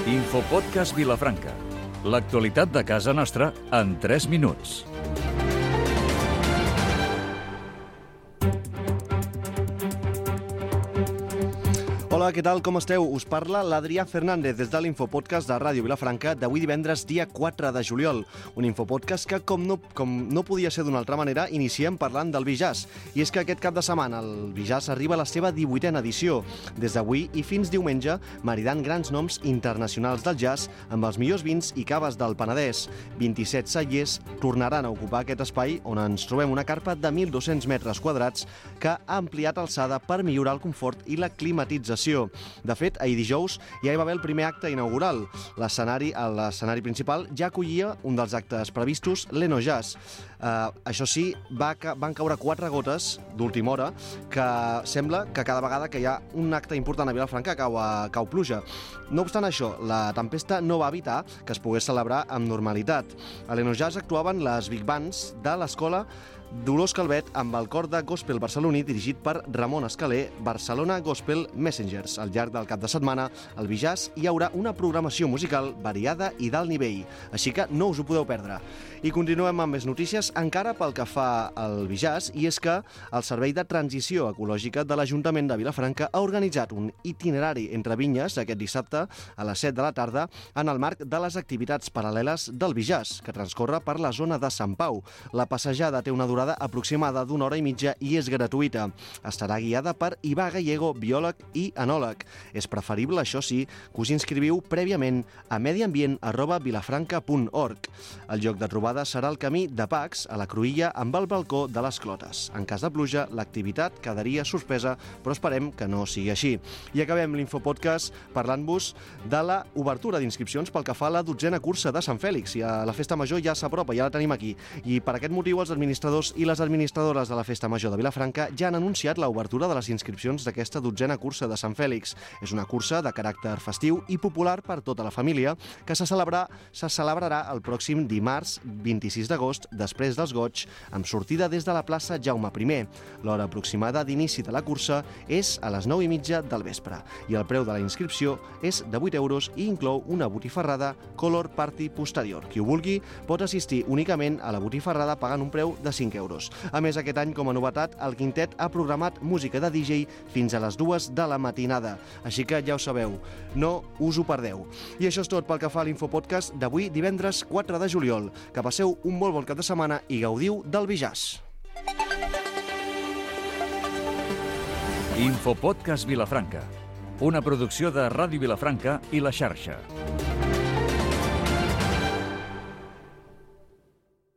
Infopodcast Vilafranca. L'actualitat de casa nostra en 3 minuts. Hola, què tal? Com esteu? Us parla l'Adrià Fernández des de l'Infopodcast de Ràdio Vilafranca d'avui divendres, dia 4 de juliol. Un Infopodcast que, com no podia ser d'una altra manera, iniciem parlant del Bijaz. I és que aquest cap de setmana el Bijaz arriba a la seva 18a edició. Des d'avui i fins diumenge maridant grans noms internacionals del jazz amb els millors vins i caves del Penedès. 27 cellers tornaran a ocupar aquest espai on ens trobem una carpa de 1.200 metres quadrats que ha ampliat alçada per millorar el confort i la climatització. De fet, ahir dijous ja hi va haver el primer acte inaugural. L'escenari principal ja acollia un dels actes previstos, l'Eno Jazz. Això sí, van caure 4 gotes d'última hora, que sembla que cada vegada que hi ha un acte important a Vilafranca cau pluja. No obstant això, la tempesta no va evitar que es pogués celebrar amb normalitat. A l'Eno Jazz actuaven les big bands de l'escola Dolors Calvet amb el cor de gospel barceloní dirigit per Ramon Escaler, Barcelona Gospel Messengers. Al llarg del cap de setmana, al Bijaz hi haurà una programació musical variada i d'alt nivell, així que no us ho podeu perdre. I continuem amb més notícies, encara pel que fa al Bijaz, i és que el Servei de Transició Ecològica de l'Ajuntament de Vilafranca ha organitzat un itinerari entre vinyes aquest dissabte a les 7 de la tarda en el marc de les activitats paral·leles del Bijaz, que transcorre per la zona de Sant Pau. La passejada té una durada aproximada d'1 hora i mitja i és gratuïta. Estarà guiada per Iva Gallego, biòleg i enòleg. És preferible, això sí, que us inscriviu prèviament a mediambient@vilafranca.org. El lloc de trobada serà el camí de Pacs, a la Cruïlla, amb el balcó de les Clotes. En cas de pluja, l'activitat quedaria suspesa, però esperem que no sigui així. I acabem l'Infopodcast parlant-vos de la obertura d'inscripcions pel que fa a la 12a cursa de Sant Fèlix. La festa major ja s'apropa, ja la tenim aquí. I per aquest motiu els administradors i les administradores de la Festa Major de Vilafranca ja han anunciat l'obertura de les inscripcions d'aquesta 12a cursa de Sant Fèlix. És una cursa de caràcter festiu i popular per tota la família que se celebrarà el pròxim dimarts 26 d'agost, després dels Goig, amb sortida des de la plaça Jaume I. L'hora aproximada d'inici de la cursa és a les 9:30 del vespre i el preu de la inscripció és de 8 euros i inclou una botifarrada Color Party posterior. Qui ho vulgui pot assistir únicament a la botifarrada pagant un preu de 5 euros. A més, aquest any, com a novetat, el quintet ha programat música de DJ fins a les 2 de la matinada. Així que ja ho sabeu, no us ho perdeu. I això és tot pel que fa a l'Infopodcast d'avui, divendres 4 de juliol. Que passeu un molt bon cap de setmana i gaudiu del Bijaz. Infopodcast Vilafranca. Una producció de Ràdio Vilafranca i La Xarxa.